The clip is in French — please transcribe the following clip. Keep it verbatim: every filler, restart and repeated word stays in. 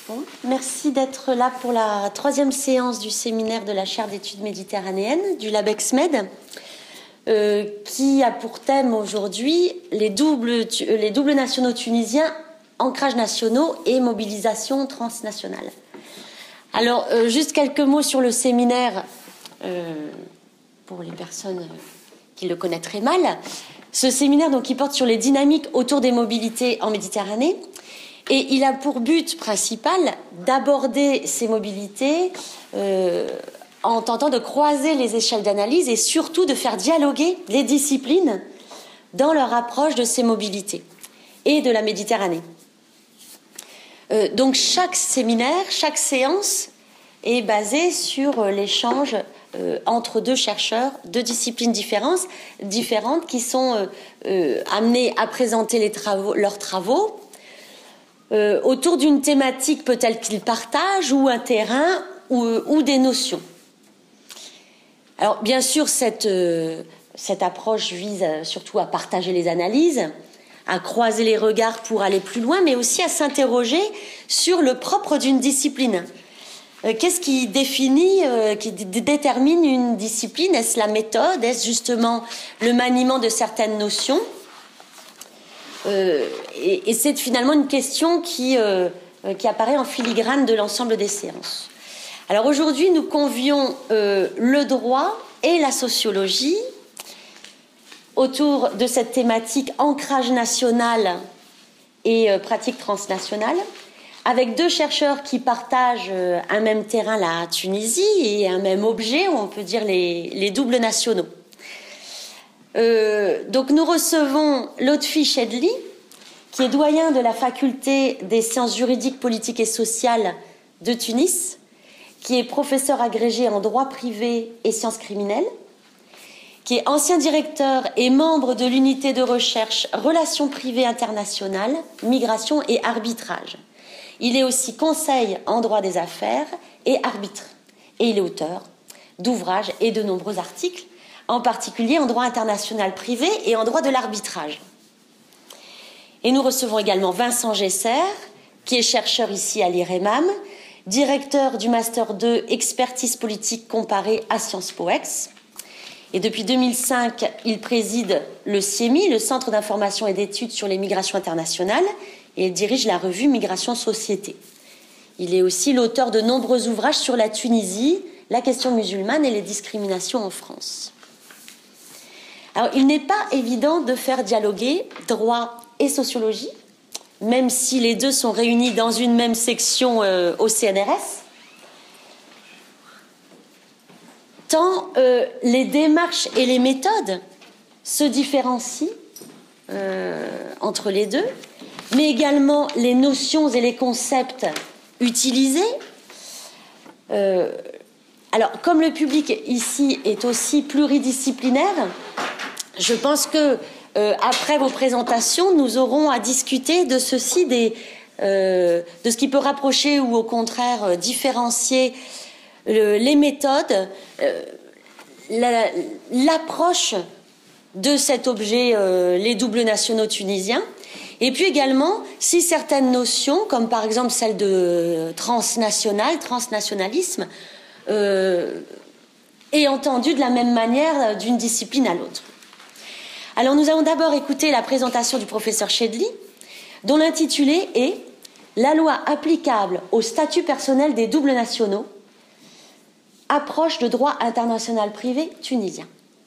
Bon, merci d'être là pour la troisième séance du séminaire de la chaire d'études méditerranéennes du LabExMed, euh, qui a pour thème aujourd'hui les doubles, les doubles nationaux tunisiens, ancrages nationaux et mobilisation transnationale. Alors, euh, juste quelques mots sur le séminaire euh, pour les personnes qui le connaîtraient mal. Ce séminaire, donc, qui porte sur les dynamiques autour des mobilités en Méditerranée. Et il a pour but principal d'aborder ces mobilités euh, en tentant de croiser les échelles d'analyse et surtout de faire dialoguer les disciplines dans leur approche de ces mobilités et de la Méditerranée. Euh, donc chaque séminaire, chaque séance est basée sur l'échange euh, entre deux chercheurs, deux disciplines différentes, différentes qui sont euh, euh, amenés à présenter les travaux, leurs travaux Euh, autour d'une thématique peut-être qu'ils partagent ou un terrain ou, ou des notions. Alors bien sûr cette, euh, cette approche vise surtout à partager les analyses, à croiser les regards pour aller plus loin, mais aussi à s'interroger sur le propre d'une discipline. Euh, qu'est-ce qui définit, euh, qui d- détermine une discipline? Est-ce la méthode? Est-ce justement le maniement de certaines notions? Euh, et, et c'est finalement une question qui, euh, qui apparaît en filigrane de l'ensemble des séances. Alors aujourd'hui, nous convions euh, le droit et la sociologie autour de cette thématique ancrage national et euh, pratique transnationale, avec deux chercheurs qui partagent euh, un même terrain, la Tunisie, et un même objet, on peut dire les, les doubles nationaux. Euh, donc nous recevons Lotfi Chedli, qui est doyen de la faculté des sciences juridiques, politiques et sociales de Tunis, qui est professeur agrégé en droit privé et sciences criminelles, qui est ancien directeur et membre de l'unité de recherche Relations privées internationales, migration et arbitrage. Il est aussi conseil en droit des affaires et arbitre. Et il est auteur d'ouvrages et de nombreux articles, en particulier en droit international privé et en droit de l'arbitrage. Et nous recevons également Vincent Gesser, qui est chercheur ici à l'I R E M A M, directeur du Master deux Expertise politique comparée à Sciences Po Ex. Et depuis deux mille cinq, il préside le C I E M I, le Centre d'information et d'études sur les migrations internationales, et il dirige la revue Migration Société. Il est aussi l'auteur de nombreux ouvrages sur la Tunisie, la question musulmane et les discriminations en France. Alors, il n'est pas évident de faire dialoguer droit et sociologie, même si les deux sont réunis dans une même section euh, au C N R S, tant euh, les démarches et les méthodes se différencient euh, entre les deux, mais également les notions et les concepts utilisés. Euh, alors, comme le public ici est aussi pluridisciplinaire, je pense que euh, après vos présentations, nous aurons à discuter de ceci, des, euh, de ce qui peut rapprocher ou au contraire euh, différencier le, les méthodes, euh, la, l'approche de cet objet, euh, les doubles nationaux tunisiens, et puis également si certaines notions, comme par exemple celle de transnational, transnationalisme, euh, est entendue de la même manière d'une discipline à l'autre. Alors nous allons d'abord écouter la présentation du professeur Chedli, dont l'intitulé est « La loi applicable au statut personnel des doubles nationaux, approche de droit international privé tunisien ».